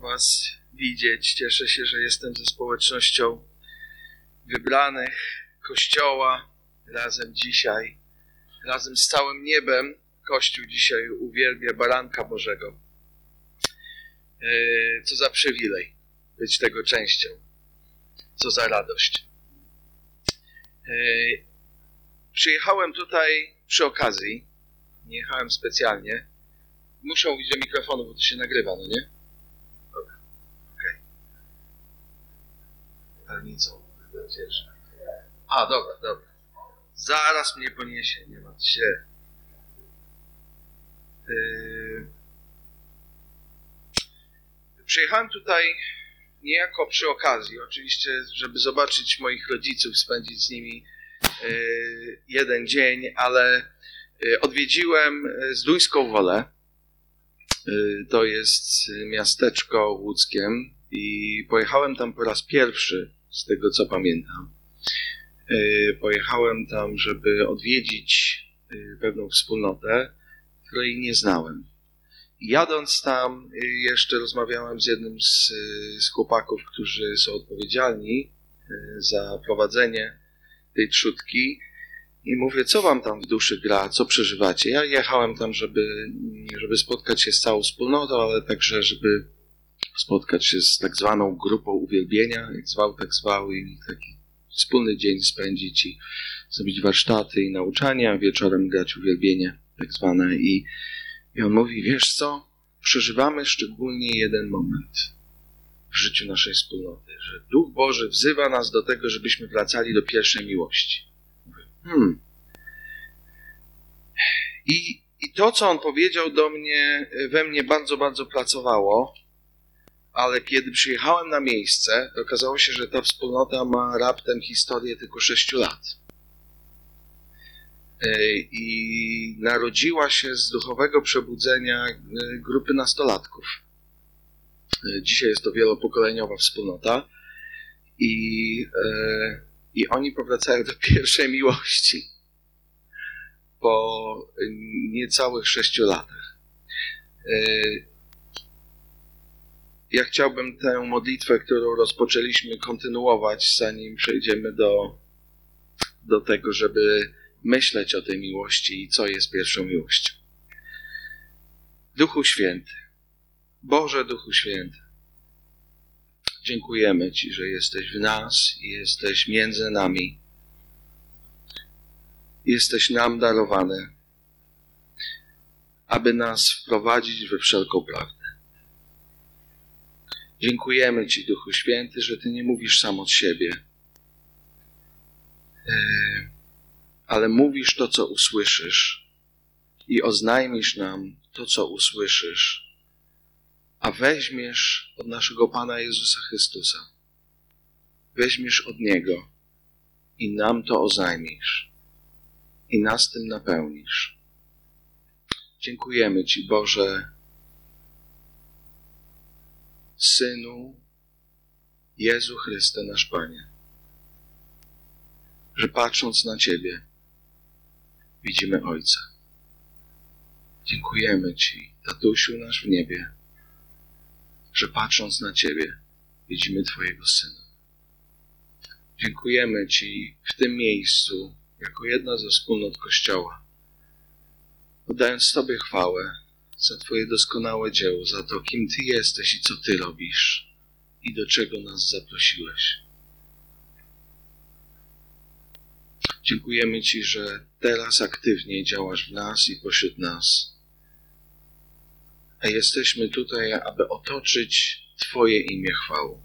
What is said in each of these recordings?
Was widzieć. Cieszę się, że jestem ze społecznością wybranych Kościoła razem dzisiaj. Razem z całym niebem Kościół dzisiaj uwielbia Baranka Bożego. Co za przywilej być tego częścią. Co za radość. Przyjechałem tutaj przy okazji. Nie jechałem specjalnie. Muszę mówić do mikrofonu, bo to się nagrywa, no nie? Dobra, okej. Palnicą, cieszę. A, dobra. Zaraz mnie poniesie, nie martw się. Przyjechałem tutaj niejako przy okazji, oczywiście, żeby zobaczyć moich rodziców, spędzić z nimi jeden dzień, ale odwiedziłem Zduńską Wolę. To jest miasteczko łódzkiem i pojechałem tam po raz pierwszy, z tego co pamiętam. Pojechałem tam, żeby odwiedzić pewną wspólnotę, której nie znałem. Jadąc tam jeszcze rozmawiałem z jednym z chłopaków, którzy są odpowiedzialni za prowadzenie tej trzódki i mówię, co wam tam w duszy gra, co przeżywacie? Ja jechałem tam, żeby spotkać się z całą wspólnotą, ale także, żeby spotkać się z tak zwaną grupą uwielbienia, jak zwał i taki wspólny dzień spędzić i zrobić warsztaty i nauczania, wieczorem grać uwielbienie tak zwane. I on mówi, wiesz co, przeżywamy szczególnie jeden moment w życiu naszej wspólnoty, że Duch Boży wzywa nas do tego, żebyśmy wracali do pierwszej miłości. I to, co on powiedział do mnie, we mnie bardzo, bardzo pracowało, ale kiedy przyjechałem na miejsce, okazało się, że ta wspólnota ma raptem historię tylko 6 lat. I narodziła się z duchowego przebudzenia grupy nastolatków. Dzisiaj jest to wielopokoleniowa wspólnota i oni powracają do pierwszej miłości po niecałych 6 latach. Ja chciałbym tę modlitwę, którą rozpoczęliśmy, kontynuować, zanim przejdziemy do tego, żeby myśleć o tej miłości i co jest pierwszą miłością. Duchu Święty, Boże Duchu Święty, dziękujemy Ci, że jesteś w nas i jesteś między nami. Jesteś nam darowany, aby nas wprowadzić we wszelką prawdę. Dziękujemy Ci, Duchu Święty, że Ty nie mówisz sam od siebie, ale mówisz to, co usłyszysz i oznajmisz nam to, co usłyszysz, a weźmiesz od naszego Pana Jezusa Chrystusa. Weźmiesz od Niego i nam to oznajmisz i nas tym napełnisz. Dziękujemy Ci, Boże, Synu, Jezu Chryste, nasz Panie, że patrząc na Ciebie widzimy Ojca. Dziękujemy Ci, Tatusiu nasz w niebie, że patrząc na Ciebie widzimy Twojego Syna. Dziękujemy Ci w tym miejscu, jako jedna ze wspólnot Kościoła, oddając Tobie chwałę za Twoje doskonałe dzieło, za to, kim Ty jesteś i co Ty robisz i do czego nas zaprosiłeś. Dziękujemy Ci, że teraz aktywnie działasz w nas i pośród nas. A jesteśmy tutaj, aby otoczyć Twoje imię chwałą.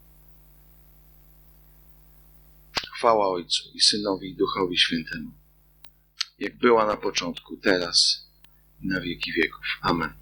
Chwała Ojcu i Synowi i Duchowi Świętemu, jak była na początku, teraz i na wieki wieków. Amen.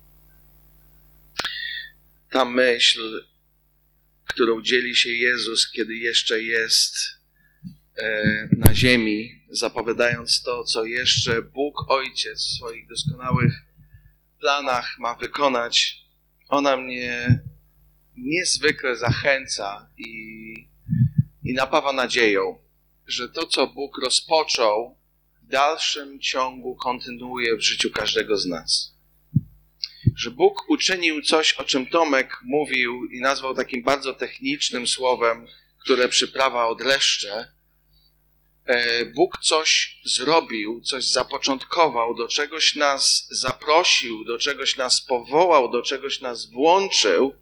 Ta myśl, którą dzieli się Jezus, kiedy jeszcze jest na ziemi, zapowiadając to, co jeszcze Bóg Ojciec w swoich doskonałych planach ma wykonać, ona mnie niezwykle zachęca i napawa nadzieją, że to, co Bóg rozpoczął, w dalszym ciągu kontynuuje w życiu każdego z nas. że Bóg uczynił coś, o czym Tomek mówił i nazwał takim bardzo technicznym słowem, które przyprawa odleszcze. Bóg coś zrobił, coś zapoczątkował, do czegoś nas zaprosił, do czegoś nas powołał, do czegoś nas włączył.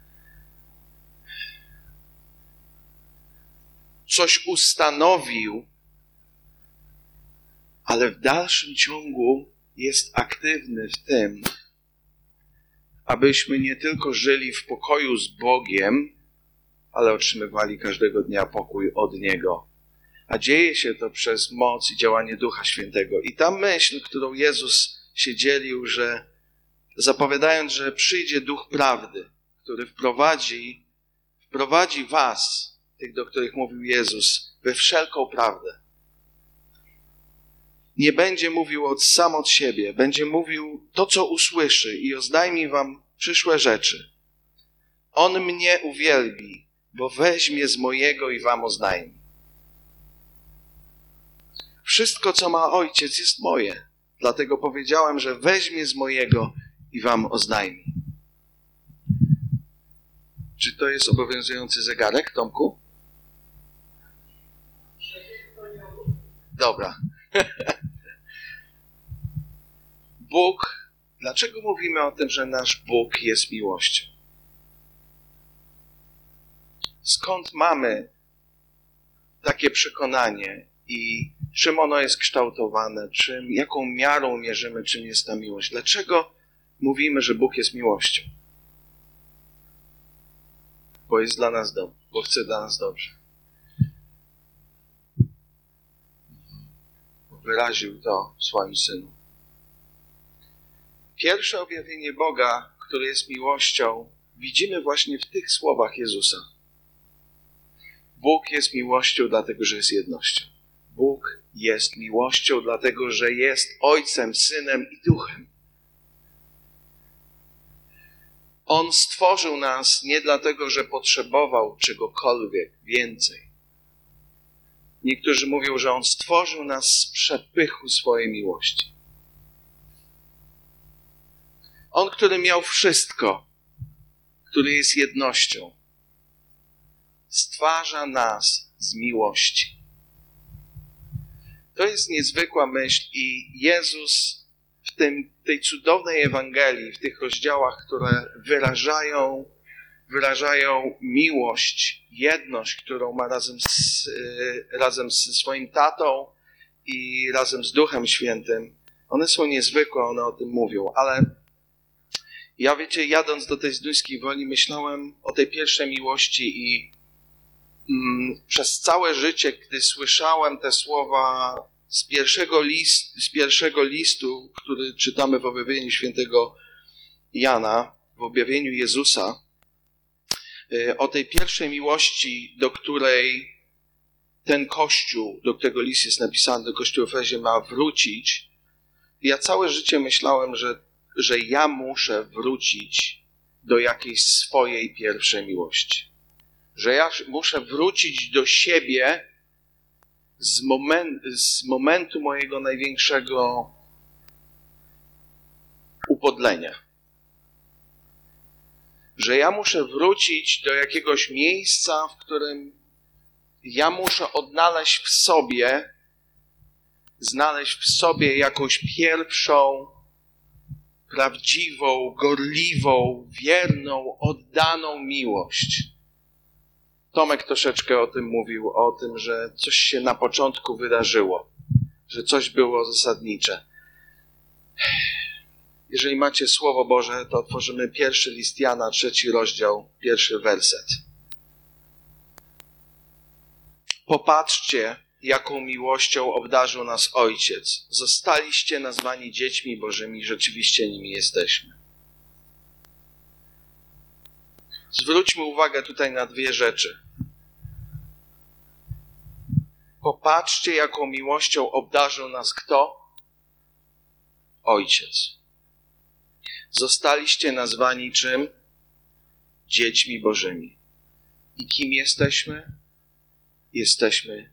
Coś ustanowił, ale w dalszym ciągu jest aktywny w tym, abyśmy nie tylko żyli w pokoju z Bogiem, ale otrzymywali każdego dnia pokój od Niego. A dzieje się to przez moc i działanie Ducha Świętego. I ta myśl, którą Jezus się dzielił, że zapowiadając, że przyjdzie Duch Prawdy, który wprowadzi was, tych, do których mówił Jezus, we wszelką prawdę. Nie będzie mówił sam od siebie, będzie mówił to, co usłyszy i oznajmi wam przyszłe rzeczy. On mnie uwielbi, bo weźmie z mojego i wam oznajmi. Wszystko, co ma Ojciec, jest moje. Dlatego powiedziałem, że weźmie z mojego i wam oznajmi. Czy to jest obowiązujący zegarek, Tomku? Dobra. Bóg, dlaczego mówimy o tym, że nasz Bóg jest miłością? Skąd mamy takie przekonanie i czym ono jest kształtowane, jaką miarą mierzymy, czym jest ta miłość? Dlaczego mówimy, że Bóg jest miłością? Bo jest dla nas dobry, bo chce dla nas dobrze. Wyraził to w swoim Synu. Pierwsze objawienie Boga, które jest miłością, widzimy właśnie w tych słowach Jezusa. Bóg jest miłością, dlatego że jest jednością. Bóg jest miłością, dlatego że jest Ojcem, Synem i Duchem. On stworzył nas nie dlatego, że potrzebował czegokolwiek więcej. Niektórzy mówią, że On stworzył nas z przepychu swojej miłości. On, który miał wszystko, który jest jednością, stwarza nas z miłości. To jest niezwykła myśl i Jezus w tej cudownej Ewangelii, w tych rozdziałach, które wyrażają miłość, jedność, którą ma razem ze swoim tatą i razem z Duchem Świętym. One są niezwykłe, one o tym mówią, ale ja, wiecie, jadąc do tej Zduńskiej Woli, myślałem o tej pierwszej miłości i przez całe życie, gdy słyszałem te słowa z pierwszego listu, który czytamy w objawieniu świętego Jana, w objawieniu Jezusa, o tej pierwszej miłości, do której ten Kościół, do którego list jest napisany, do Kościoła w Efezie, ma wrócić. Ja całe życie myślałem, że ja muszę wrócić do jakiejś swojej pierwszej miłości. Że ja muszę wrócić do siebie z momentu mojego największego upodlenia. Że ja muszę wrócić do jakiegoś miejsca, w którym ja muszę znaleźć w sobie jakąś pierwszą, prawdziwą, gorliwą, wierną, oddaną miłość. Tomek troszeczkę o tym mówił, o tym, że coś się na początku wydarzyło, że coś było zasadnicze. Jeżeli macie Słowo Boże, to otworzymy 1 list Jana, 3 rozdział, 1 werset. Popatrzcie, jaką miłością obdarzył nas Ojciec. Zostaliście nazwani dziećmi Bożymi, rzeczywiście nimi jesteśmy. Zwróćmy uwagę tutaj na dwie rzeczy. Popatrzcie, jaką miłością obdarzył nas kto? Ojciec. Zostaliście nazwani czym? Dziećmi Bożymi. I kim jesteśmy? Jesteśmy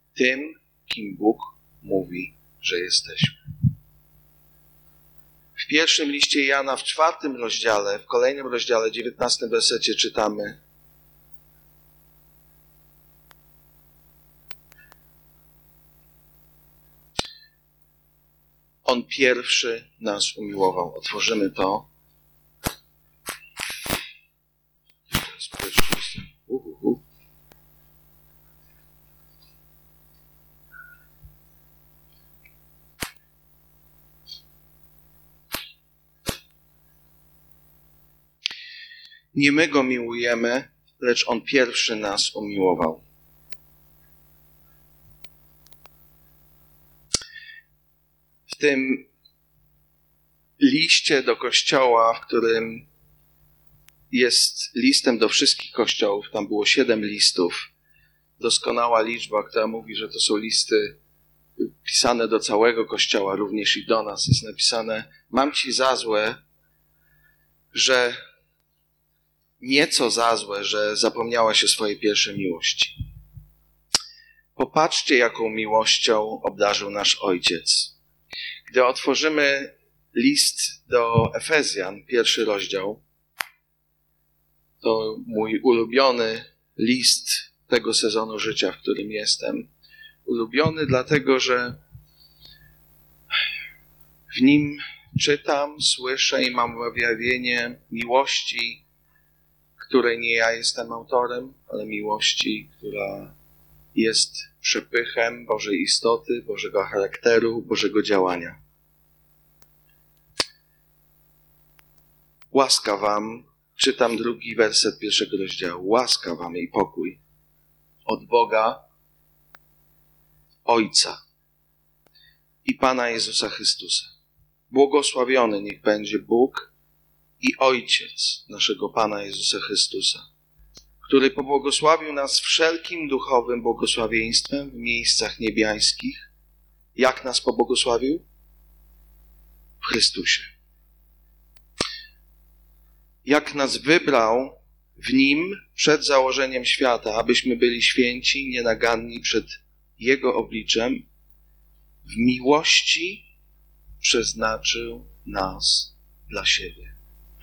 tym, kim Bóg mówi, że jesteśmy. W pierwszym liście Jana, w 4 rozdziale, w kolejnym rozdziale, 19 wersecie czytamy: On pierwszy nas umiłował. Otworzymy to. Nie my go miłujemy, lecz on pierwszy nas umiłował. W tym liście do kościoła, w którym jest listem do wszystkich kościołów, tam było 7 listów, doskonała liczba, która mówi, że to są listy pisane do całego kościoła, również i do nas. Jest napisane: mam ci za złe, że nieco za złe, że zapomniałaś o swojej pierwszej miłości. Popatrzcie, jaką miłością obdarzył nasz Ojciec. Gdy otworzymy list do Efezjan, 1 rozdział, to mój ulubiony list tego sezonu życia, w którym jestem. Ulubiony dlatego, że w nim czytam, słyszę i mam objawienie miłości, której nie ja jestem autorem, ale miłości, która jest przepychem Bożej istoty, Bożego charakteru, Bożego działania. Łaska wam, czytam 2 werset 1 rozdziału. Łaska wam i pokój od Boga, Ojca i Pana Jezusa Chrystusa. Błogosławiony niech będzie Bóg i Ojciec naszego Pana Jezusa Chrystusa, który pobłogosławił nas wszelkim duchowym błogosławieństwem w miejscach niebiańskich. Jak nas pobłogosławił? W Chrystusie. Jak nas wybrał w Nim przed założeniem świata, abyśmy byli święci, nienaganni przed Jego obliczem, w miłości przeznaczył nas dla siebie.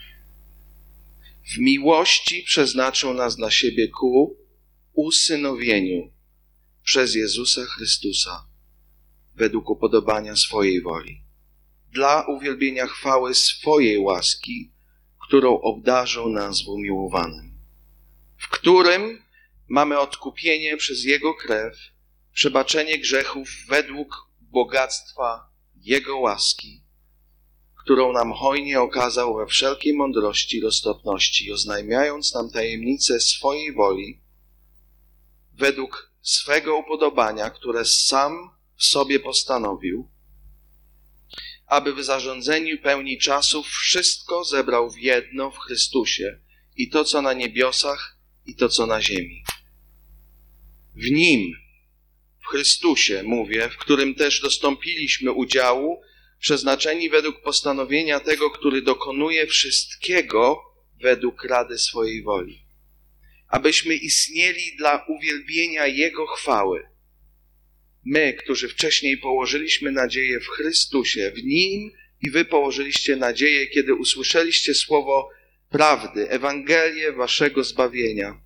W miłości przeznaczył nas dla siebie ku usynowieniu przez Jezusa Chrystusa według upodobania swojej woli, dla uwielbienia chwały swojej łaski, którą obdarzył nas w umiłowanym, w którym mamy odkupienie przez Jego krew, przebaczenie grzechów według bogactwa Jego łaski, którą nam hojnie okazał we wszelkiej mądrości i roztropności, oznajmiając nam tajemnicę swojej woli, według swego upodobania, które sam w sobie postanowił, aby w zarządzeniu pełni czasów wszystko zebrał w jedno w Chrystusie, i to, co na niebiosach, i to, co na ziemi. W Nim, w Chrystusie, mówię, w którym też dostąpiliśmy udziału, przeznaczeni według postanowienia tego, który dokonuje wszystkiego według rady swojej woli, abyśmy istnieli dla uwielbienia Jego chwały. My, którzy wcześniej położyliśmy nadzieję w Chrystusie, w Nim i wy położyliście nadzieję, kiedy usłyszeliście słowo prawdy, Ewangelię waszego zbawienia.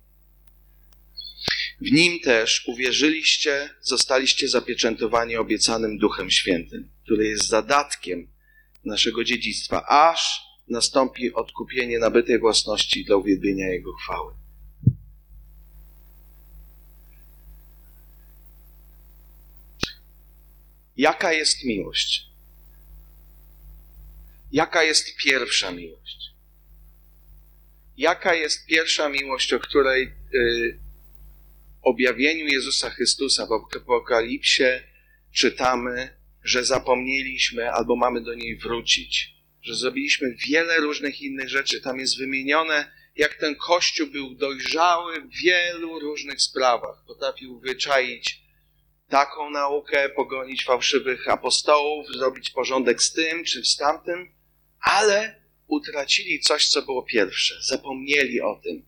W Nim też uwierzyliście, zostaliście zapieczętowani obiecanym Duchem Świętym, który jest zadatkiem naszego dziedzictwa, aż nastąpi odkupienie nabytej własności dla uwielbienia Jego chwały. Jaka jest miłość? Jaka jest pierwsza miłość? Jaka jest pierwsza miłość, o której objawieniu Jezusa Chrystusa w Apokalipsie czytamy, że zapomnieliśmy albo mamy do niej wrócić, że zrobiliśmy wiele różnych innych rzeczy. Tam jest wymienione, jak ten Kościół był dojrzały w wielu różnych sprawach. Potrafił wyczaić taką naukę, pogonić fałszywych apostołów, zrobić porządek z tym czy z tamtym, ale utracili coś, co było pierwsze. Zapomnieli o tym.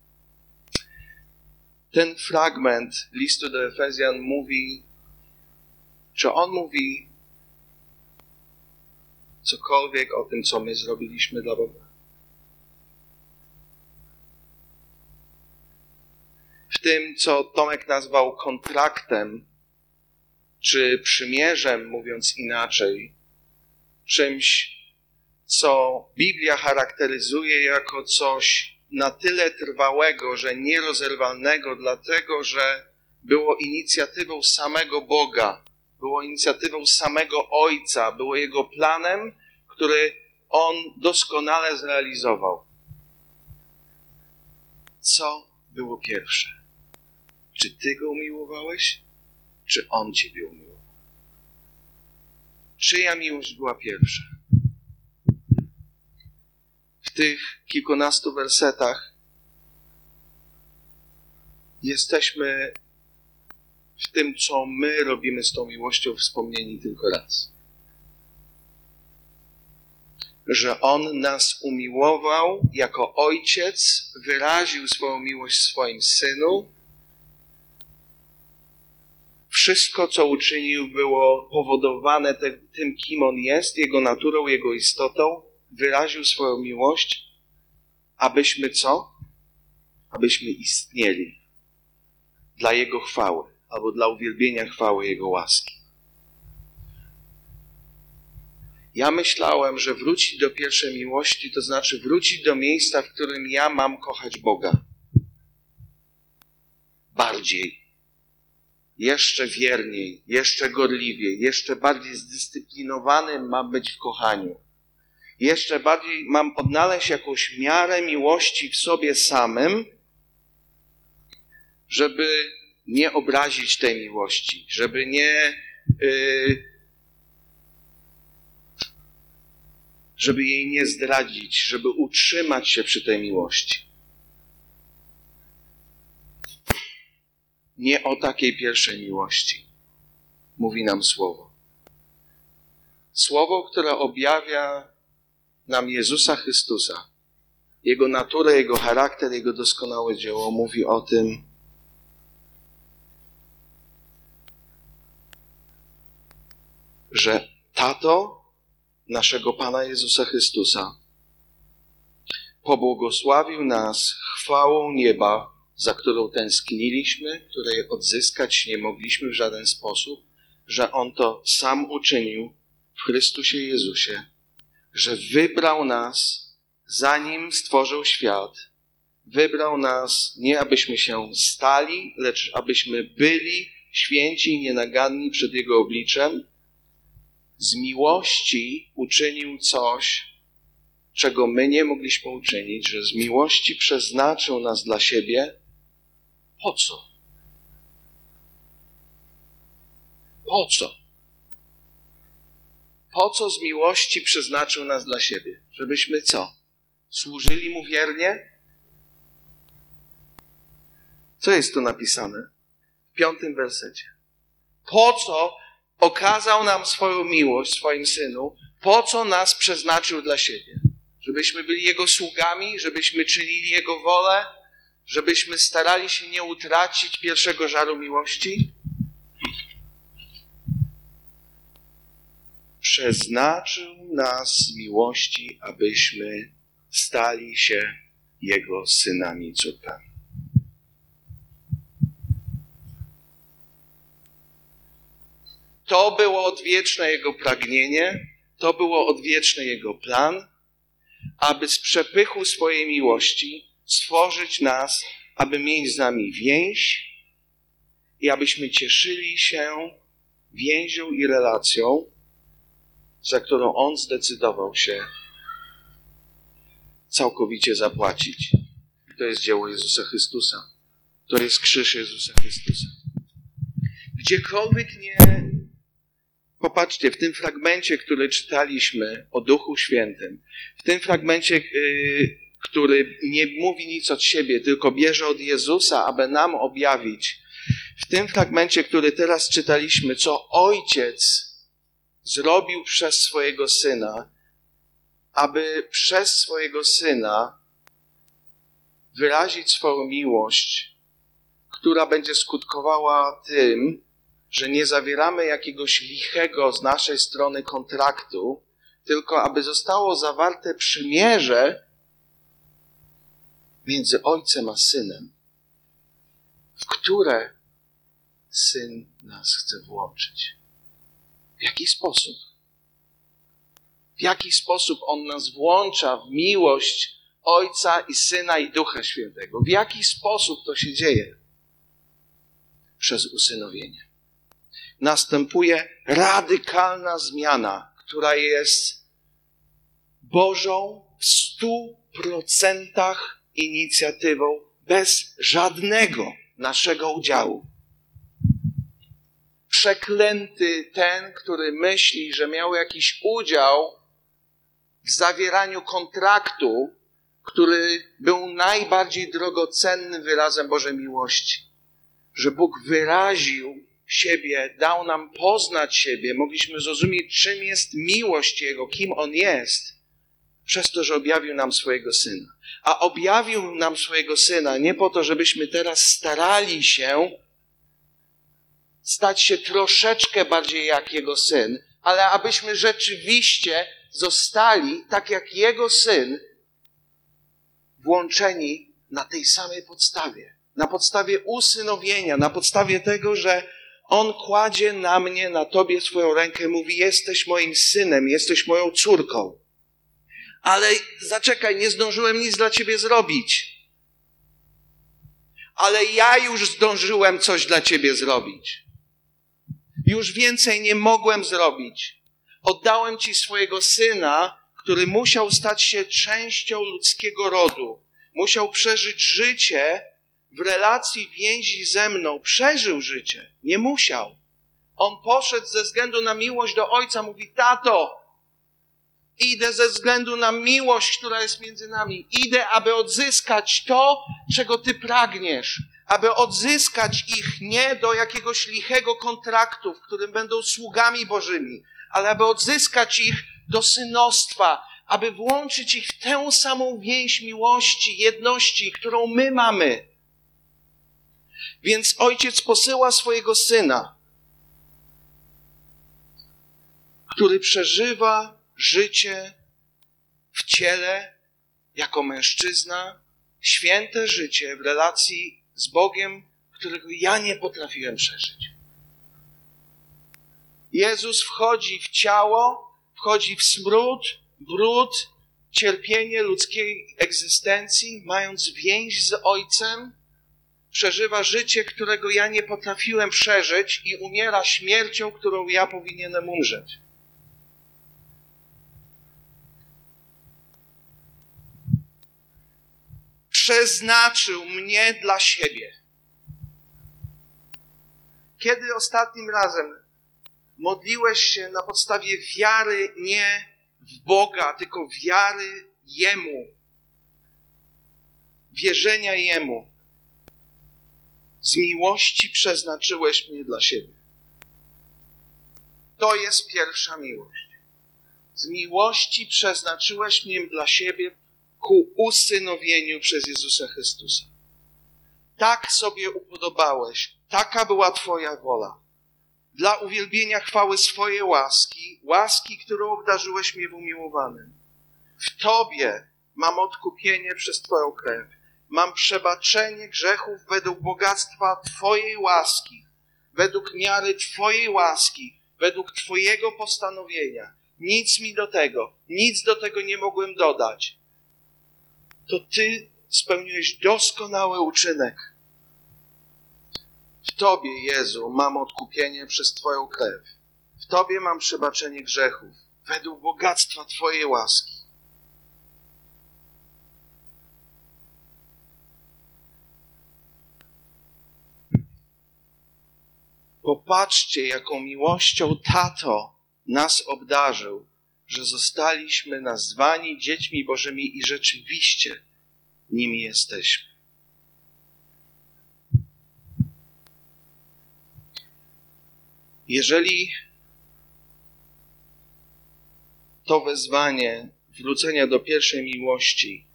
Ten fragment listu do Efezjan mówi, cokolwiek o tym, co my zrobiliśmy dla Boga? W tym, co Tomek nazwał kontraktem, czy przymierzem, mówiąc inaczej, czymś, co Biblia charakteryzuje jako coś na tyle trwałego, że nierozerwalnego, dlatego że było inicjatywą samego Boga, było inicjatywą samego Ojca, było Jego planem, który On doskonale zrealizował. Co było pierwsze? Czy Ty Go umiłowałeś, czy On Ciebie umiłował? Czyja miłość była pierwsza? W tych kilkunastu wersetach jesteśmy w tym, co my robimy z tą miłością, wspomnieni tylko raz. Że On nas umiłował jako Ojciec, wyraził swoją miłość w swoim Synu. Wszystko, co uczynił, było powodowane tym, kim On jest, Jego naturą, Jego istotą. Wyraził swoją miłość, abyśmy co? Abyśmy istnieli dla Jego chwały, albo dla uwielbienia chwały Jego łaski. Ja myślałem, że wrócić do pierwszej miłości, to znaczy wrócić do miejsca, w którym ja mam kochać Boga. Bardziej. Jeszcze wierniej, jeszcze gorliwiej, jeszcze bardziej zdyscyplinowanym mam być w kochaniu. Jeszcze bardziej mam odnaleźć jakąś miarę miłości w sobie samym, żeby nie obrazić tej miłości, żeby żeby jej nie zdradzić, żeby utrzymać się przy tej miłości. Nie o takiej pierwszej miłości mówi nam Słowo. Słowo, które objawia nam Jezusa Chrystusa, Jego naturę, Jego charakter, Jego doskonałe dzieło, mówi o tym, że Tato naszego Pana Jezusa Chrystusa pobłogosławił nas chwałą nieba, za którą tęskniliśmy, której odzyskać nie mogliśmy w żaden sposób, że On to sam uczynił w Chrystusie Jezusie, że wybrał nas, zanim stworzył świat. Wybrał nas nie abyśmy się stali, lecz abyśmy byli święci i nienaganni przed Jego obliczem. Z miłości uczynił coś, czego my nie mogliśmy uczynić, że z miłości przeznaczył nas dla siebie. Po co? Po co? Po co z miłości przeznaczył nas dla siebie? Żebyśmy co? Służyli Mu wiernie? Co jest tu napisane? W 5. wersecie. Po co okazał nam swoją miłość w swoim Synu? Po co nas przeznaczył dla siebie? Żebyśmy byli Jego sługami? Żebyśmy czynili Jego wolę? Żebyśmy starali się nie utracić pierwszego żaru miłości? Przeznaczył nas z miłości, abyśmy stali się Jego synami i córkami. To było odwieczne Jego pragnienie, to było odwieczny Jego plan, aby z przepychu swojej miłości stworzyć nas, aby mieć z nami więź i abyśmy cieszyli się więzią i relacją, za którą On zdecydował się całkowicie zapłacić. To jest dzieło Jezusa Chrystusa. To jest krzyż Jezusa Chrystusa. Gdziekolwiek nie... Popatrzcie, w tym fragmencie, który czytaliśmy o Duchu Świętym, w tym fragmencie, który nie mówi nic od siebie, tylko bierze od Jezusa, aby nam objawić, w tym fragmencie, który teraz czytaliśmy, co Ojciec zrobił przez swojego Syna, aby przez swojego Syna wyrazić swoją miłość, która będzie skutkowała tym, że nie zawieramy jakiegoś lichego z naszej strony kontraktu, tylko aby zostało zawarte przymierze między ojcem a synem, w które syn nas chce włączyć. W jaki sposób? W jaki sposób on nas włącza w miłość Ojca i Syna i Ducha Świętego? W jaki sposób to się dzieje? Przez usynowienie. Następuje radykalna zmiana, która jest Bożą w 100% inicjatywą, bez żadnego naszego udziału. Przeklęty ten, który myśli, że miał jakiś udział w zawieraniu kontraktu, który był najbardziej drogocennym wyrazem Bożej miłości. Że Bóg wyraził siebie, dał nam poznać siebie, mogliśmy zrozumieć, czym jest miłość Jego, kim On jest, przez to, że objawił nam swojego Syna. A objawił nam swojego Syna nie po to, żebyśmy teraz starali się stać się troszeczkę bardziej jak Jego Syn, ale abyśmy rzeczywiście zostali, tak jak Jego Syn, włączeni na tej samej podstawie. Na podstawie usynowienia, na podstawie tego, że On kładzie na mnie, na tobie swoją rękę i mówi: jesteś moim synem, jesteś moją córką. Ale zaczekaj, nie zdążyłem nic dla ciebie zrobić. Ale ja już zdążyłem coś dla ciebie zrobić. Już więcej nie mogłem zrobić. Oddałem ci swojego syna, który musiał stać się częścią ludzkiego rodu. Musiał przeżyć życie w relacji więzi ze mną. Przeżył życie. Nie musiał. On poszedł ze względu na miłość do Ojca. Mówi: tato, idę ze względu na miłość, która jest między nami. Idę, aby odzyskać to, czego ty pragniesz. Aby odzyskać ich nie do jakiegoś lichego kontraktu, w którym będą sługami Bożymi, ale aby odzyskać ich do synostwa, aby włączyć ich w tę samą więź miłości, jedności, którą my mamy. Więc Ojciec posyła swojego Syna, który przeżywa życie w ciele jako mężczyzna, święte życie w relacji z Bogiem, którego ja nie potrafiłem przeżyć. Jezus wchodzi w ciało, wchodzi w smród, brud, cierpienie ludzkiej egzystencji, mając więź z Ojcem, przeżywa życie, którego ja nie potrafiłem przeżyć i umiera śmiercią, którą ja powinienem umrzeć. Przeznaczył mnie dla siebie. Kiedy ostatnim razem modliłeś się na podstawie wiary nie w Boga, tylko wiary Jemu, wierzenia Jemu? Z miłości przeznaczyłeś mnie dla siebie. To jest pierwsza miłość. Z miłości przeznaczyłeś mnie dla siebie ku usynowieniu przez Jezusa Chrystusa. Tak sobie upodobałeś, taka była Twoja wola. Dla uwielbienia chwały swojej łaski, którą obdarzyłeś mnie w umiłowanym. W Tobie mam odkupienie przez Twoją krew. Mam przebaczenie grzechów według bogactwa Twojej łaski, według miary Twojej łaski, według Twojego postanowienia. Nic do tego nie mogłem dodać. To Ty spełniłeś doskonały uczynek. W Tobie, Jezu, mam odkupienie przez Twoją krew. W Tobie mam przebaczenie grzechów, według bogactwa Twojej łaski. Popatrzcie, jaką miłością Tato nas obdarzył, że zostaliśmy nazwani dziećmi Bożymi i rzeczywiście nimi jesteśmy. Jeżeli to wezwanie wrócenia do pierwszej miłości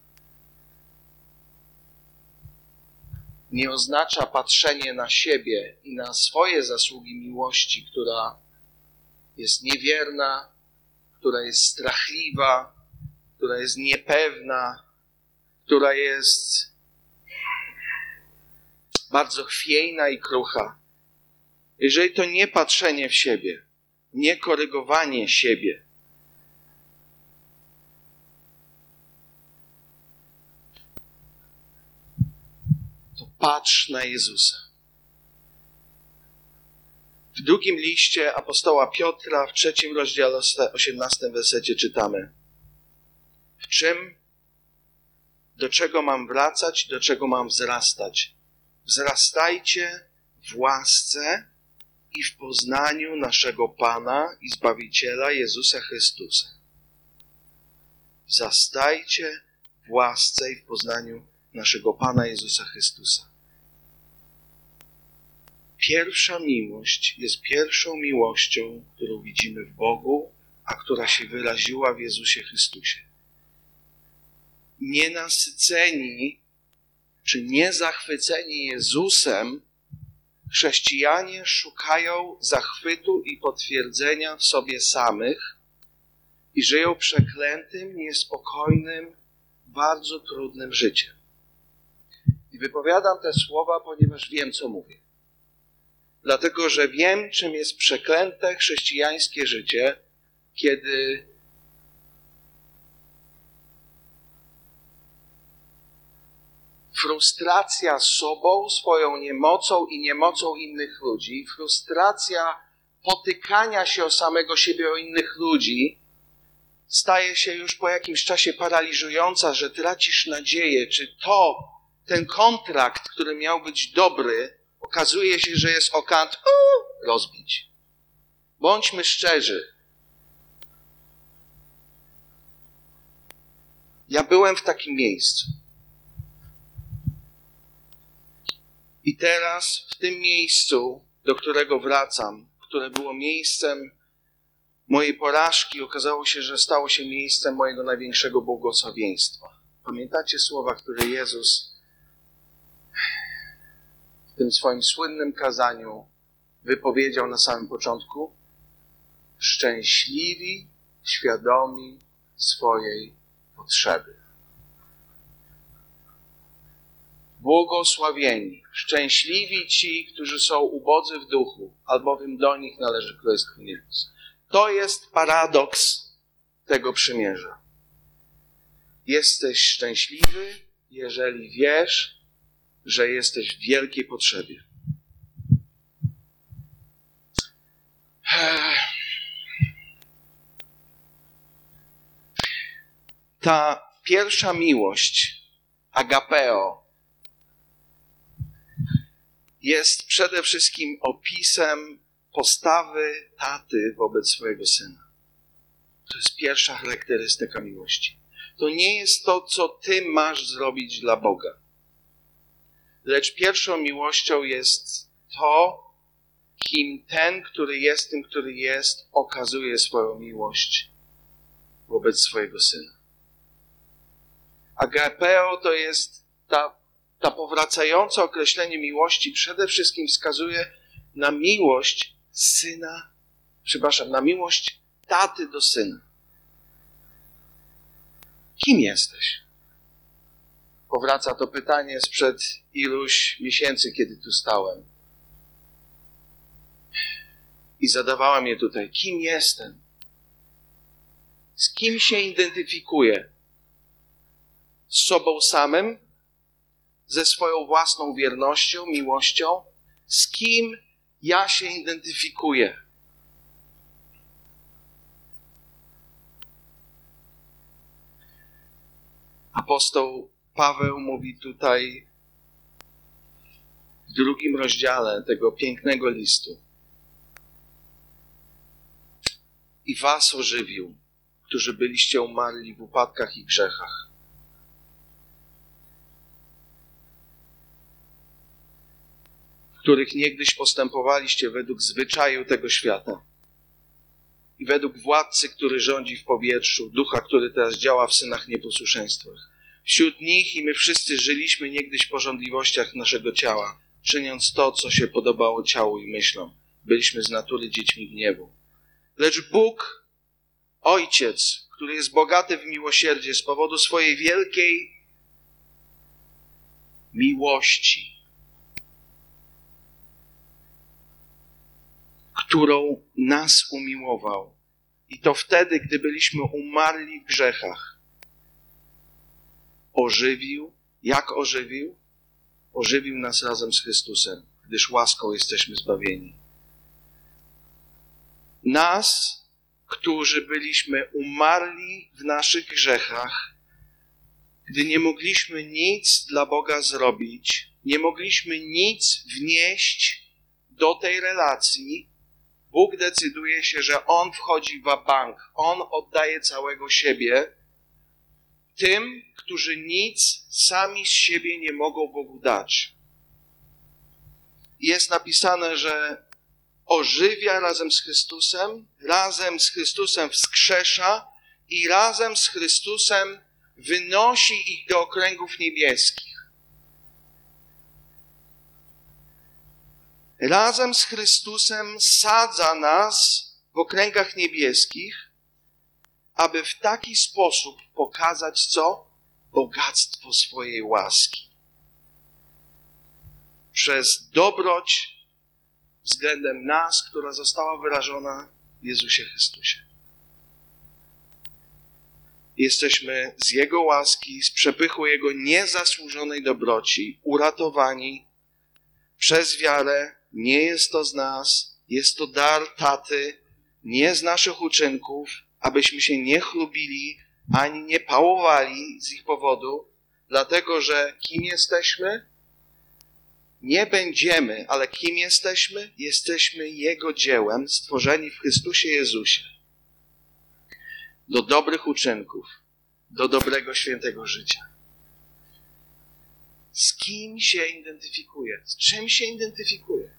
nie oznacza patrzenie na siebie i na swoje zasługi miłości, która jest niewierna, która jest strachliwa, która jest niepewna, która jest bardzo chwiejna i krucha. Jeżeli to nie patrzenie w siebie, nie korygowanie siebie, to patrz na Jezusa. W drugim liście apostoła Piotra, w 3 rozdziale, 18 wersecie czytamy: w czym, do czego mam wracać, do czego mam wzrastać? Wzrastajcie w łasce i w poznaniu naszego Pana i Zbawiciela Jezusa Chrystusa. Wzrastajcie w łasce i w poznaniu naszego Pana Jezusa Chrystusa. Pierwsza miłość jest pierwszą miłością, którą widzimy w Bogu, a która się wyraziła w Jezusie Chrystusie. Nienasyceni czy niezachwyceni Jezusem, chrześcijanie szukają zachwytu i potwierdzenia w sobie samych i żyją przeklętym, niespokojnym, bardzo trudnym życiem. I wypowiadam te słowa, ponieważ wiem, co mówię. Dlatego, że wiem, czym jest przeklęte chrześcijańskie życie, kiedy frustracja sobą, swoją niemocą i niemocą innych ludzi, frustracja potykania się o samego siebie, o innych ludzi, staje się już po jakimś czasie paraliżująca, że tracisz nadzieję, czy ten kontrakt, który miał być dobry, okazuje się, że jest okant rozbić. Bądźmy szczerzy. Ja byłem w takim miejscu. I teraz w tym miejscu, do którego wracam, które było miejscem mojej porażki, okazało się, że stało się miejscem mojego największego błogosławieństwa. Pamiętacie słowa, które Jezus w tym swoim słynnym kazaniu wypowiedział na samym początku? Szczęśliwi, świadomi swojej potrzeby. Błogosławieni, szczęśliwi ci, którzy są ubodzy w duchu, albowiem do nich należy Królestwo Niebios. To jest paradoks tego przymierza. Jesteś szczęśliwy, jeżeli wiesz, że jesteś w wielkiej potrzebie. Ta pierwsza miłość, agapeo, jest przede wszystkim opisem postawy taty wobec swojego syna. To jest pierwsza charakterystyka miłości. To nie jest to, co ty masz zrobić dla Boga. Lecz pierwszą miłością jest to, kim ten, który jest tym, który jest, okazuje swoją miłość wobec swojego syna. Agapeo to jest ta powracające określenie miłości przede wszystkim wskazuje na miłość na miłość taty do syna. Kim jesteś? Powraca to pytanie sprzed iluś miesięcy, kiedy tu stałem. I zadawałem je tutaj. Kim jestem? Z kim się identyfikuję? Z sobą samym? Ze swoją własną wiernością, miłością? Z kim ja się identyfikuję? Apostoł Paweł mówi tutaj w 2 rozdziale tego pięknego listu: i was ożywił, którzy byliście umarli w upadkach i grzechach. W których niegdyś postępowaliście według zwyczaju tego świata i według władcy, który rządzi w powietrzu, ducha, który teraz działa w synach nieposłuszeństwach. Wśród nich i my wszyscy żyliśmy niegdyś w pożądliwościach naszego ciała, czyniąc to, co się podobało ciału i myślom. Byliśmy z natury dziećmi gniewu. Lecz Bóg, Ojciec, który jest bogaty w miłosierdzie z powodu swojej wielkiej miłości, którą nas umiłował. I to wtedy, gdy byliśmy umarli w grzechach. Ożywił. Jak ożywił? Ożywił nas razem z Chrystusem, gdyż łaską jesteśmy zbawieni. Nas, którzy byliśmy umarli w naszych grzechach, gdy nie mogliśmy nic dla Boga zrobić, nie mogliśmy nic wnieść do tej relacji, Bóg decyduje się, że On wchodzi w bank, On oddaje całego siebie tym, którzy nic sami z siebie nie mogą Bogu dać. Jest napisane, że ożywia razem z Chrystusem wskrzesza i razem z Chrystusem wynosi ich do okręgów niebieskich. Razem z Chrystusem sadza nas w okręgach niebieskich, aby w taki sposób pokazać co? Bogactwo swojej łaski. Przez dobroć względem nas, która została wyrażona w Jezusie Chrystusie. Jesteśmy z Jego łaski, z przepychu Jego niezasłużonej dobroci, uratowani przez wiarę. Nie jest to z nas, jest to dar Taty, nie z naszych uczynków, abyśmy się nie chlubili, ani nie pałowali z ich powodu, dlatego że kim jesteśmy? Nie będziemy, ale kim jesteśmy? Jesteśmy Jego dziełem, stworzeni w Chrystusie Jezusie. Do dobrych uczynków, do dobrego, świętego życia. Z kim się identyfikuję? Z czym się identyfikuję?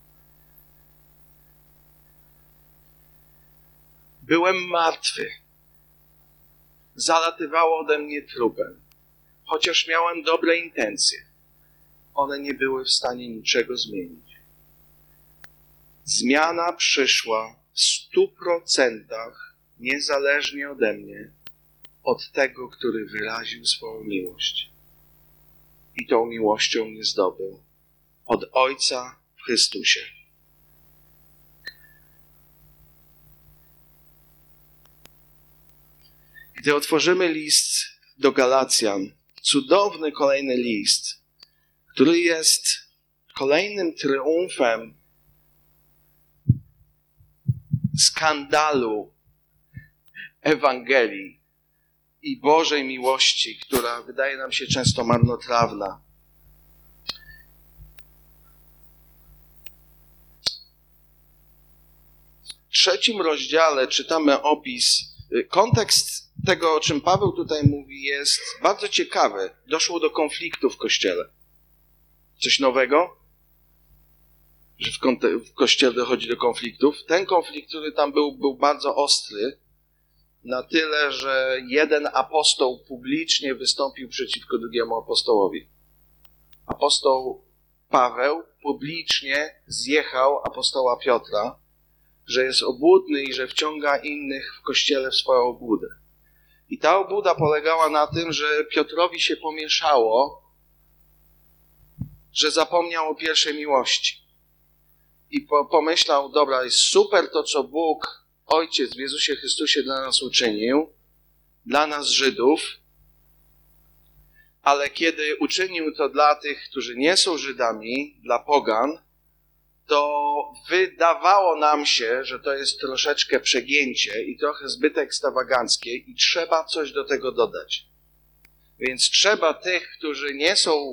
Byłem martwy. Zalatywało ode mnie trupem. Chociaż miałem dobre intencje, one nie były w stanie niczego zmienić. Zmiana przyszła w 100% niezależnie ode mnie, od tego, który wyraził swoją miłość. I tą miłością mnie zdobył. Od Ojca w Chrystusie. Gdy otworzymy list do Galacjan, cudowny kolejny list, który jest kolejnym triumfem skandalu Ewangelii i Bożej miłości, która wydaje nam się często marnotrawna. W 3 rozdziale czytamy opis, kontekst tego, o czym Paweł tutaj mówi, jest bardzo ciekawy. Doszło do konfliktu w Kościele. Coś nowego? Że w Kościele dochodzi do konfliktów. Ten konflikt, który tam był bardzo ostry, na tyle, że jeden apostoł publicznie wystąpił przeciwko drugiemu apostołowi. Apostoł Paweł publicznie zjechał apostoła Piotra, że jest obłudny i że wciąga innych w Kościele w swoją obłudę. I ta obłuda polegała na tym, że Piotrowi się pomieszało, że zapomniał o pierwszej miłości. I pomyślał, dobra, jest super to, co Bóg, Ojciec w Jezusie Chrystusie dla nas uczynił, dla nas Żydów, ale kiedy uczynił to dla tych, którzy nie są Żydami, dla pogan, to wydawało nam się, że to jest troszeczkę przegięcie i trochę zbyt ekstrawaganckie i trzeba coś do tego dodać. Więc trzeba tych, którzy nie są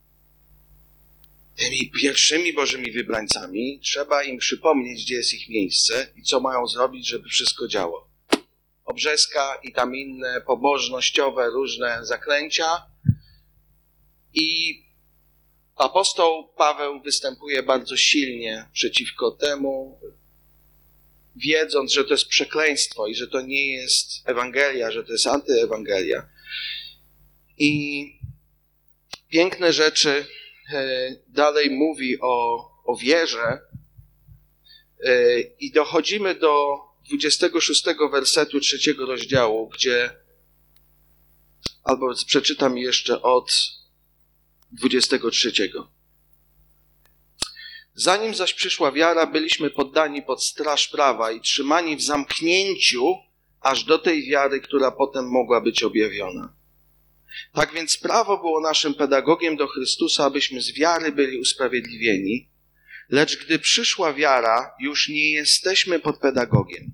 tymi pierwszymi Bożymi wybrańcami, trzeba im przypomnieć, gdzie jest ich miejsce i co mają zrobić, żeby wszystko działo. Obrzeska i tam inne pobożnościowe różne zaklęcia. I apostoł Paweł występuje bardzo silnie przeciwko temu, wiedząc, że to jest przekleństwo i że to nie jest Ewangelia, że to jest antyewangelia. I piękne rzeczy dalej mówi o wierze i dochodzimy do 26 wersetu 3 rozdziału, albo przeczytam jeszcze od 23. Zanim zaś przyszła wiara, byliśmy poddani pod straż prawa i trzymani w zamknięciu, aż do tej wiary, która potem mogła być objawiona. Tak więc prawo było naszym pedagogiem do Chrystusa, abyśmy z wiary byli usprawiedliwieni, lecz gdy przyszła wiara, już nie jesteśmy pod pedagogiem.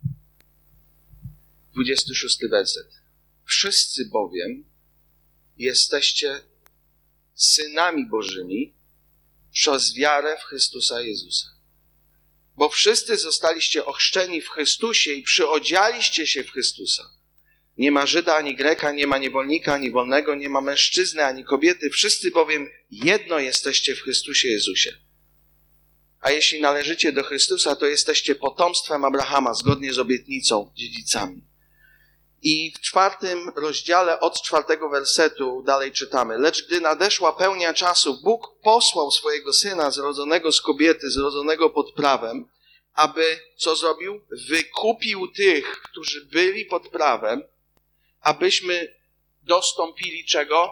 26 werset. Wszyscy bowiem jesteście synami Bożymi przez wiarę w Chrystusa Jezusa. Bo wszyscy zostaliście ochrzczeni w Chrystusie i przyodzialiście się w Chrystusa. Nie ma Żyda ani Greka, nie ma niewolnika ani wolnego, nie ma mężczyzny ani kobiety. Wszyscy bowiem jedno jesteście w Chrystusie Jezusie. A jeśli należycie do Chrystusa, to jesteście potomstwem Abrahama, zgodnie z obietnicą, dziedzicami. I w 4 rozdziale od 4 wersetu dalej czytamy. Lecz gdy nadeszła pełnia czasu, Bóg posłał swojego Syna, zrodzonego z kobiety, zrodzonego pod prawem, aby, co zrobił? Wykupił tych, którzy byli pod prawem, abyśmy dostąpili czego?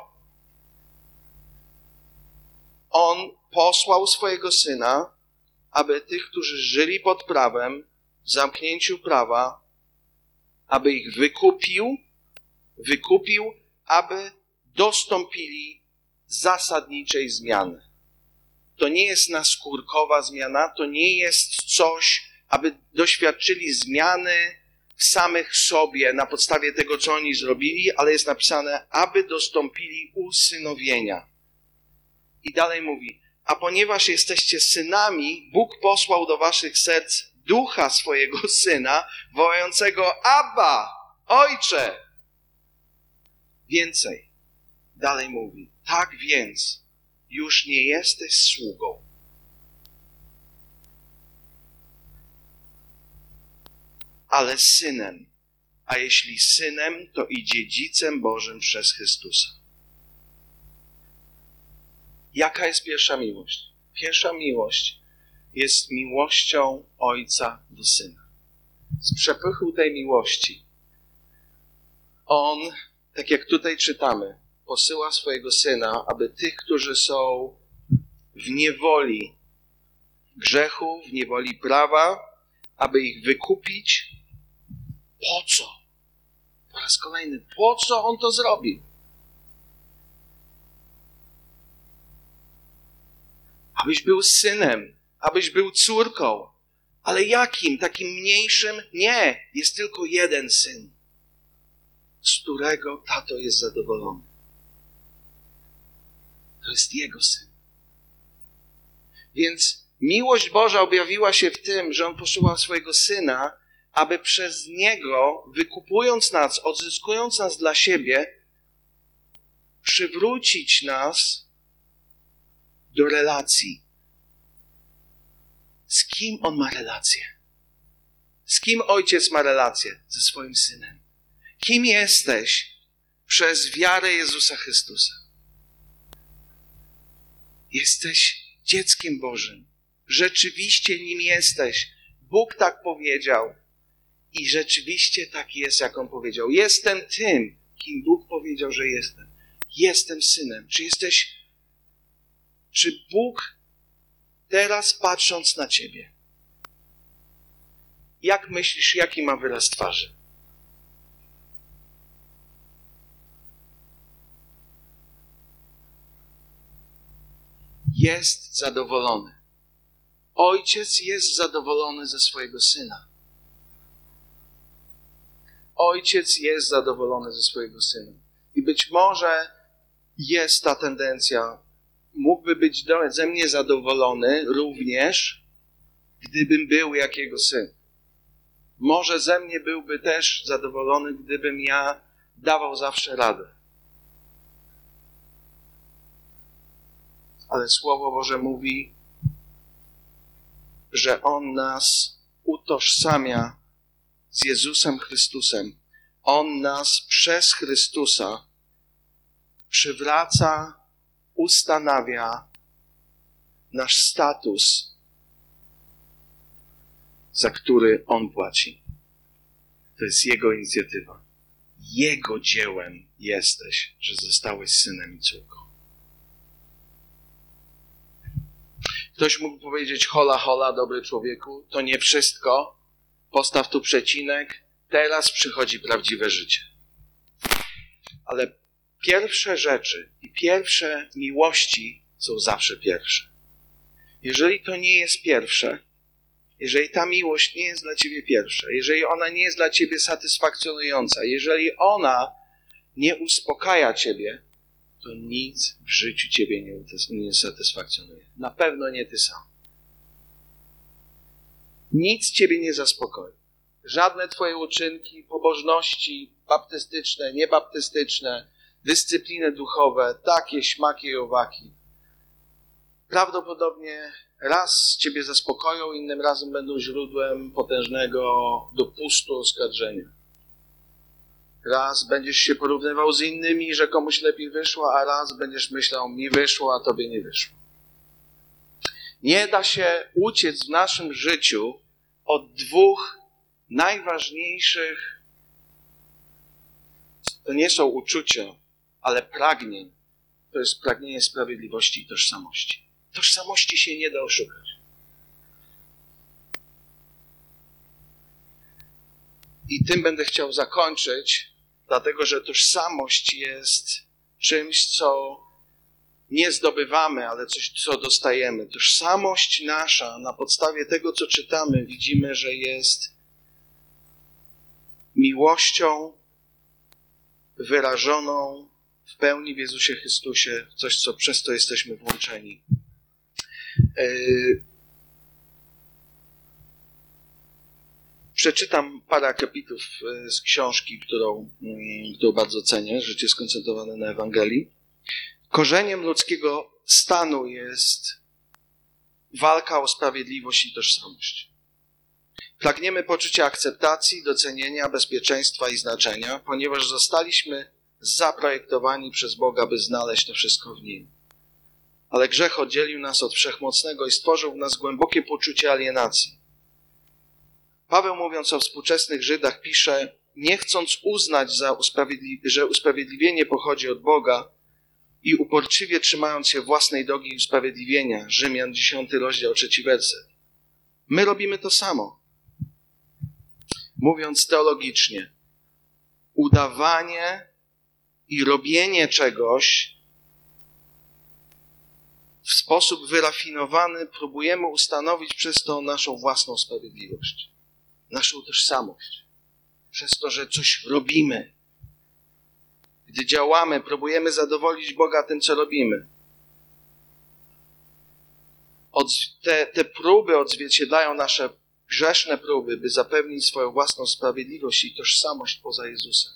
On posłał swojego Syna, aby tych, którzy żyli pod prawem, w zamknięciu prawa, aby ich wykupił, aby dostąpili zasadniczej zmiany. To nie jest naskórkowa zmiana, to nie jest coś, aby doświadczyli zmiany w samych sobie na podstawie tego, co oni zrobili, ale jest napisane, aby dostąpili usynowienia. I dalej mówi, a ponieważ jesteście synami, Bóg posłał do waszych serc Ducha swojego Syna, wołającego Abba, Ojcze. Więcej. Dalej mówi, tak więc już nie jesteś sługą, ale synem, a jeśli synem, to i dziedzicem Bożym przez Chrystusa. Jaka jest pierwsza miłość? Pierwsza miłość jest miłością Ojca do Syna. Z przepychu tej miłości On, tak jak tutaj czytamy, posyła swojego Syna, aby tych, którzy są w niewoli grzechu, w niewoli prawa, aby ich wykupić. Po co? Po raz kolejny, po co On to zrobił? Abyś był synem, abyś był córką. Ale jakim? Takim mniejszym? Nie, jest tylko jeden syn, z którego tato jest zadowolony. To jest jego syn. Więc miłość Boża objawiła się w tym, że On posyłał swojego Syna, aby przez Niego, wykupując nas, odzyskując nas dla siebie, przywrócić nas do relacji. Z kim On ma relację? Z kim Ojciec ma relację? Ze swoim Synem. Kim jesteś przez wiarę Jezusa Chrystusa? Jesteś dzieckiem Bożym. Rzeczywiście nim jesteś. Bóg tak powiedział. I rzeczywiście tak jest, jak On powiedział. Jestem tym, kim Bóg powiedział, że jestem. Jestem synem. Czy Bóg teraz, patrząc na ciebie, jak myślisz, jaki ma wyraz twarzy? Jest zadowolony. Ojciec jest zadowolony ze swojego Syna. Ojciec jest zadowolony ze swojego Syna. I być może jest ta tendencja, mógłby być ze mnie zadowolony również, gdybym był jak Jego Syn. Może ze mnie byłby też zadowolony, gdybym ja dawał zawsze radę. Ale Słowo Boże mówi, że On nas utożsamia z Jezusem Chrystusem. On nas przez Chrystusa przywraca, ustanawia nasz status za który On płaci. To jest Jego inicjatywa. Jego dziełem jesteś, że zostałeś synem i córką. Ktoś mógł powiedzieć, hola, hola, dobry człowieku, to nie wszystko. Postaw tu przecinek. Teraz przychodzi prawdziwe życie. Ale pierwsze rzeczy i pierwsze miłości są zawsze pierwsze. Jeżeli to nie jest pierwsze, jeżeli ta miłość nie jest dla ciebie pierwsza, jeżeli ona nie jest dla ciebie satysfakcjonująca, jeżeli ona nie uspokaja ciebie, to nic w życiu ciebie nie satysfakcjonuje. Na pewno nie ty sam. Nic ciebie nie zaspokoi. Żadne twoje uczynki, pobożności baptystyczne, niebaptystyczne, dyscypliny duchowe, takie, śmaki i owaki, prawdopodobnie raz ciebie zaspokoją, innym razem będą źródłem potężnego dopustu oskarżenia. Raz będziesz się porównywał z innymi, że komuś lepiej wyszło, a raz będziesz myślał, mi wyszło, a tobie nie wyszło. Nie da się uciec w naszym życiu od dwóch najważniejszych, to nie są uczucia, ale pragnień. To jest pragnienie sprawiedliwości i tożsamości. Tożsamości się nie da oszukać. I tym będę chciał zakończyć, dlatego że tożsamość jest czymś, co nie zdobywamy, ale coś, co dostajemy. Tożsamość nasza, na podstawie tego, co czytamy, widzimy, że jest miłością wyrażoną w pełni w Jezusie Chrystusie, coś, co przez to jesteśmy włączeni. Przeczytam parę akapitów z książki, którą bardzo cenię, Życie skoncentrowane na Ewangelii. Korzeniem ludzkiego stanu jest walka o sprawiedliwość i tożsamość. Pragniemy poczucia akceptacji, docenienia, bezpieczeństwa i znaczenia, ponieważ zostaliśmy zaprojektowani przez Boga, by znaleźć to wszystko w Nim. Ale grzech oddzielił nas od Wszechmocnego i stworzył w nas głębokie poczucie alienacji. Paweł, mówiąc o współczesnych Żydach, pisze, nie chcąc uznać, że usprawiedliwienie pochodzi od Boga i uporczywie trzymając się własnej drogi usprawiedliwienia, Rzymian 10 rozdział 3 werset. My robimy to samo. Mówiąc teologicznie, udawanie i robienie czegoś w sposób wyrafinowany próbujemy ustanowić przez to naszą własną sprawiedliwość, naszą tożsamość. Przez to, że coś robimy. Gdy działamy, próbujemy zadowolić Boga tym, co robimy. Te próby odzwierciedlają nasze grzeszne próby, by zapewnić swoją własną sprawiedliwość i tożsamość poza Jezusem.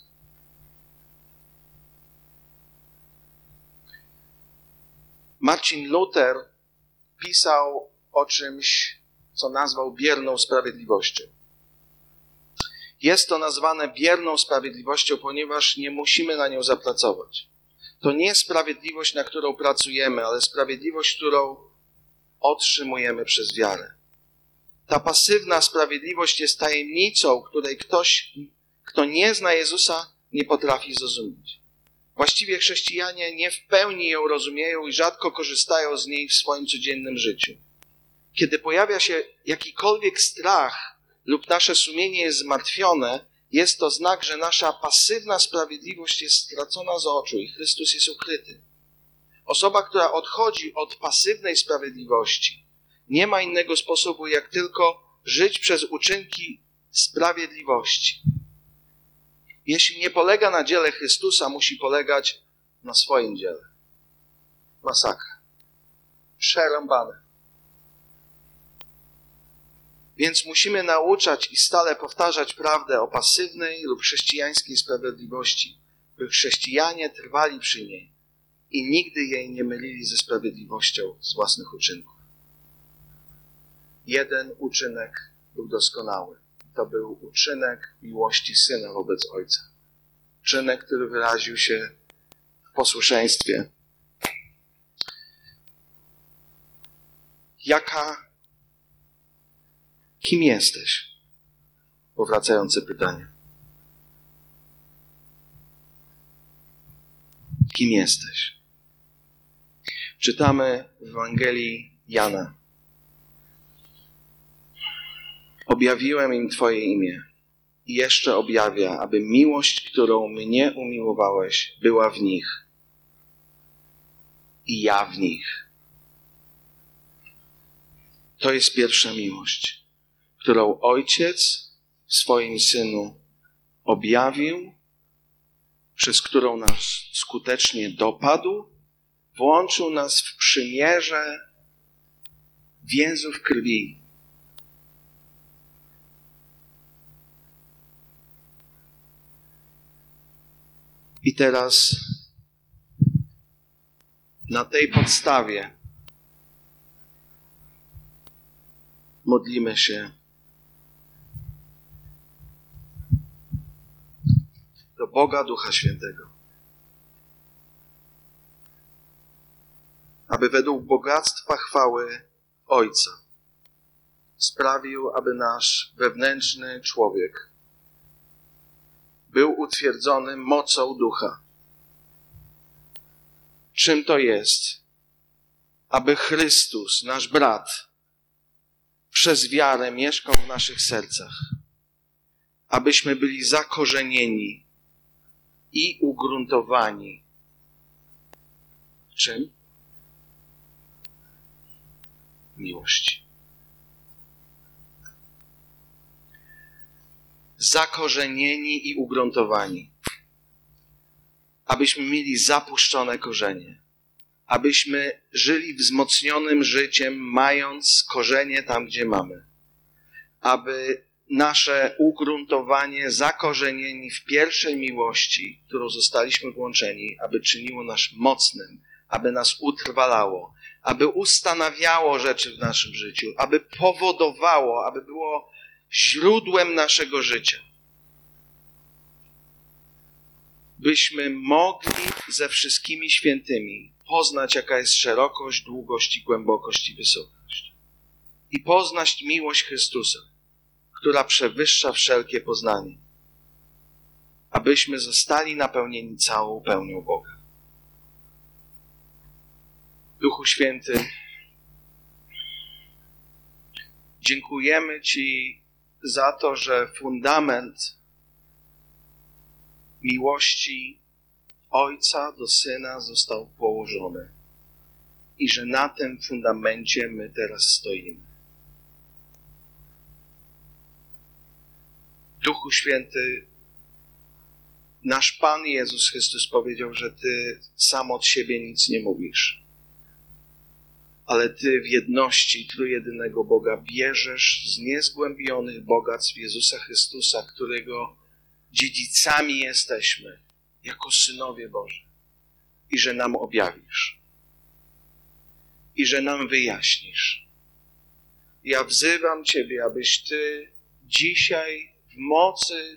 Marcin Luther pisał o czymś, co nazwał bierną sprawiedliwością. Jest to nazwane bierną sprawiedliwością, ponieważ nie musimy na nią zapracować. To nie sprawiedliwość, na którą pracujemy, ale sprawiedliwość, którą otrzymujemy przez wiarę. Ta pasywna sprawiedliwość jest tajemnicą, której ktoś, kto nie zna Jezusa, nie potrafi zrozumieć. Właściwie chrześcijanie nie w pełni ją rozumieją i rzadko korzystają z niej w swoim codziennym życiu. Kiedy pojawia się jakikolwiek strach lub nasze sumienie jest zmartwione, jest to znak, że nasza pasywna sprawiedliwość jest stracona z oczu i Chrystus jest ukryty. Osoba, która odchodzi od pasywnej sprawiedliwości, nie ma innego sposobu, jak tylko żyć przez uczynki sprawiedliwości. Jeśli nie polega na dziele Chrystusa, musi polegać na swoim dziele. Masakra. Przerąbane. Więc musimy nauczać i stale powtarzać prawdę o pasywnej lub chrześcijańskiej sprawiedliwości, by chrześcijanie trwali przy niej i nigdy jej nie mylili ze sprawiedliwością z własnych uczynków. Jeden uczynek był doskonały. To był uczynek miłości Syna wobec Ojca. Uczynek, który wyraził się w posłuszeństwie. Kim jesteś? Powracające pytanie. Kim jesteś? Czytamy w Ewangelii Jana. Objawiłem im Twoje imię i jeszcze objawia, aby miłość, którą mnie umiłowałeś, była w nich i ja w nich. To jest pierwsza miłość, którą Ojciec w swoim Synu objawił, przez którą nas skutecznie dopadł, włączył nas w przymierze więzów krwi. I teraz na tej podstawie modlimy się do Boga Ducha Świętego, aby według bogactwa chwały Ojca sprawił, aby nasz wewnętrzny człowiek był utwierdzony mocą Ducha. Czym to jest? Aby Chrystus, nasz brat, przez wiarę mieszkał w naszych sercach. Abyśmy byli zakorzenieni i ugruntowani. Czym? Miłości. Zakorzenieni i ugruntowani. Abyśmy mieli zapuszczone korzenie. Abyśmy żyli wzmocnionym życiem, mając korzenie tam, gdzie mamy. Aby nasze ugruntowanie, zakorzenieni w pierwszej miłości, którą zostaliśmy włączeni, aby czyniło nas mocnym, aby nas utrwalało, aby ustanawiało rzeczy w naszym życiu, aby powodowało, aby było źródłem naszego życia. Byśmy mogli ze wszystkimi świętymi poznać, jaka jest szerokość, długość i głębokość i wysokość. I poznać miłość Chrystusa, która przewyższa wszelkie poznanie. Abyśmy zostali napełnieni całą pełnią Boga. Duchu Święty, dziękujemy Ci za to, że fundament miłości Ojca do Syna został położony i że na tym fundamencie my teraz stoimy. Duchu Święty, nasz Pan Jezus Chrystus powiedział, że Ty sam od siebie nic nie mówisz, ale Ty w jedności trójjedynego Boga bierzesz z niezgłębionych bogactw Jezusa Chrystusa, którego dziedzicami jesteśmy jako synowie Boży i że nam objawisz i że nam wyjaśnisz. Ja wzywam Ciebie, abyś Ty dzisiaj w mocy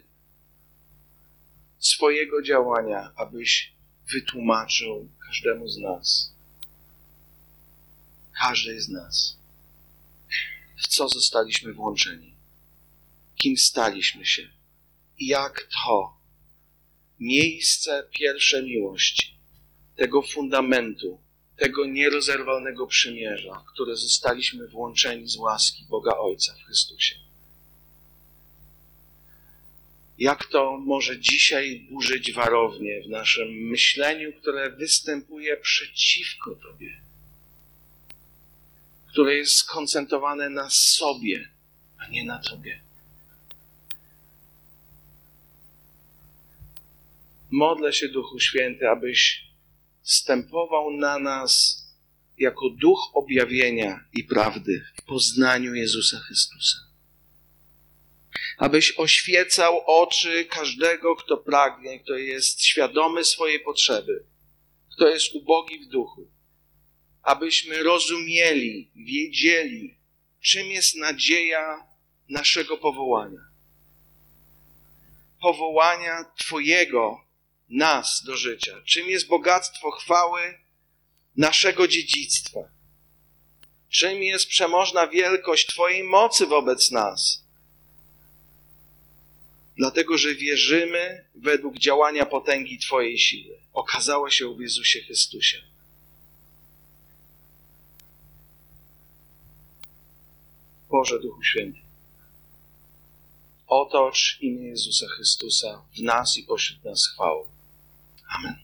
swojego działania, abyś wytłumaczył każdemu z nas, każdej z nas, w co zostaliśmy włączeni, kim staliśmy się i jak to miejsce pierwszej miłości, tego fundamentu, tego nierozerwalnego przymierza, w które zostaliśmy włączeni z łaski Boga Ojca w Chrystusie. Jak to może dzisiaj burzyć warownię w naszym myśleniu, które występuje przeciwko Tobie, które jest skoncentrowane na sobie, a nie na Tobie. Modlę się, Duchu Święty, abyś zstępował na nas jako duch objawienia i prawdy w poznaniu Jezusa Chrystusa. Abyś oświecał oczy każdego, kto pragnie, kto jest świadomy swojej potrzeby, kto jest ubogi w duchu. Abyśmy rozumieli, wiedzieli, czym jest nadzieja naszego powołania. Powołania Twojego nas do życia. Czym jest bogactwo chwały naszego dziedzictwa. Czym jest przemożna wielkość Twojej mocy wobec nas? Dlatego, że wierzymy według działania potęgi Twojej siły. Okazała się w Jezusie Chrystusie. Boże Duchu Święty, otocz imię Jezusa Chrystusa w nas i pośród nas chwałą. Amen.